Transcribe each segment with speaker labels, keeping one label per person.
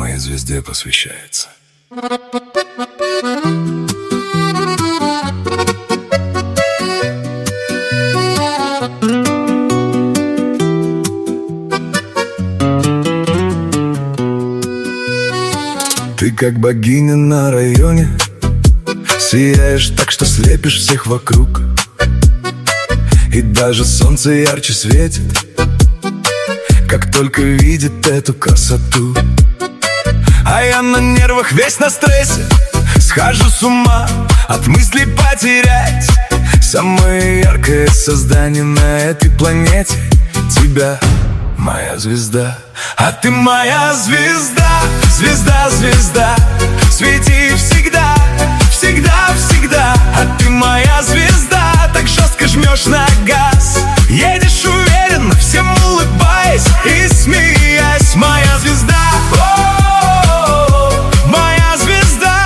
Speaker 1: моей звезде посвящается. Ты как богиня на районе, сияешь так, что слепишь всех вокруг. И даже солнце ярче светит, как только видит эту красоту. А я на нервах, весь на стрессе, схожу с ума от мыслей потерять самое яркое создание на этой планете. Тебя, моя звезда. А ты моя звезда, звезда, звезда. Свети всегда, всегда, всегда. А ты моя звезда, так жестко жмешь на газ. Едешь уверенно, всем улыбаясь и смеясь. Моя звезда, моя звезда.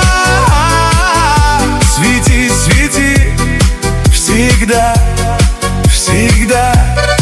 Speaker 1: Свети, свети, всегда, всегда.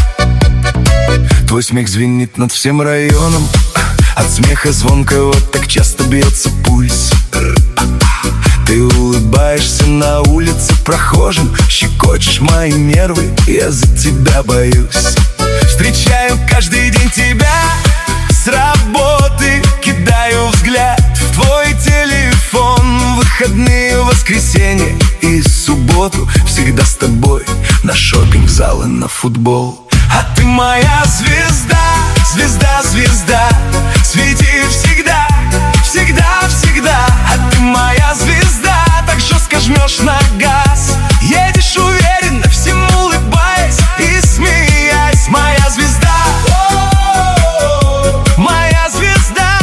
Speaker 1: Твой смех звенит над всем районом, от смеха звонкого так часто бьется пульс. Ты улыбаешься на улице прохожим, щекочешь мои нервы, я за тебя боюсь. Встречаю каждый день тебя с работы, кидаю взгляд в твой телефон. В выходные, воскресенье и субботу всегда с тобой на шопинг, зал и на футбол. А ты моя звезда, звезда, звезда. Свети всегда, всегда, всегда. А ты моя звезда, так жестко жмешь на газ. Едешь уверенно, всем улыбаясь и смеясь. Моя звезда, моя звезда.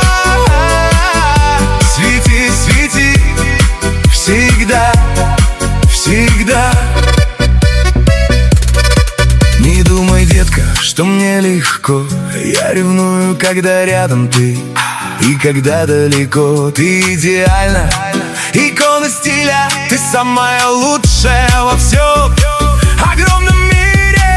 Speaker 1: Свети, свети, всегда, всегда. Не думай, детка, что мне легко. Я ревную, когда рядом ты и когда далеко. Ты идеальна, икона стиля. Ты самая лучшая во всем огромном мире.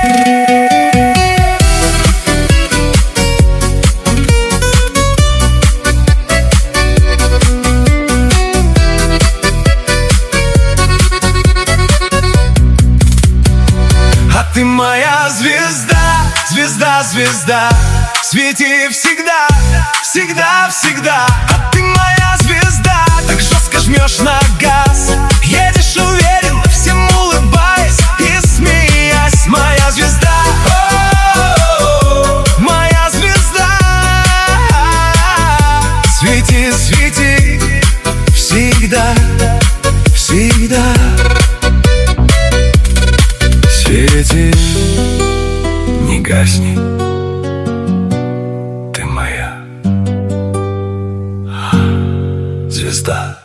Speaker 1: А ты моя звезда, звезда, звезда. Свети всегда, всегда, всегда. А ты моя звезда, так жестко жмешь на газ. Едешь уверенно, всем улыбаясь и смеясь. Моя звезда, моя звезда. Свети, свети, всегда, всегда. Свети, не гасни, ты моя звезда.